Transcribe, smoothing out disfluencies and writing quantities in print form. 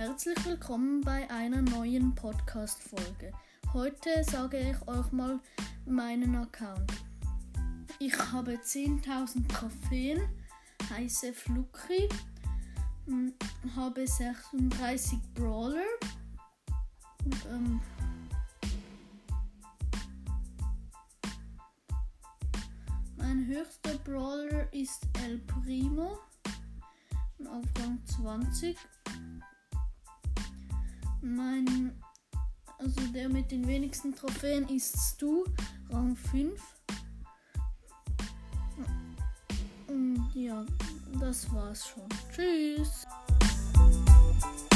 Herzlich willkommen bei einer neuen Podcast-Folge. Heute sage ich euch mal meinen Account. Ich habe 10.000 Trophäen, heiße Fluki, habe 36 Brawler, mein höchster Brawler ist El Primo, auf Rang 20. Der mit den wenigsten Trophäen ist Stu, Rang 5. Und ja, das war's schon. Tschüss!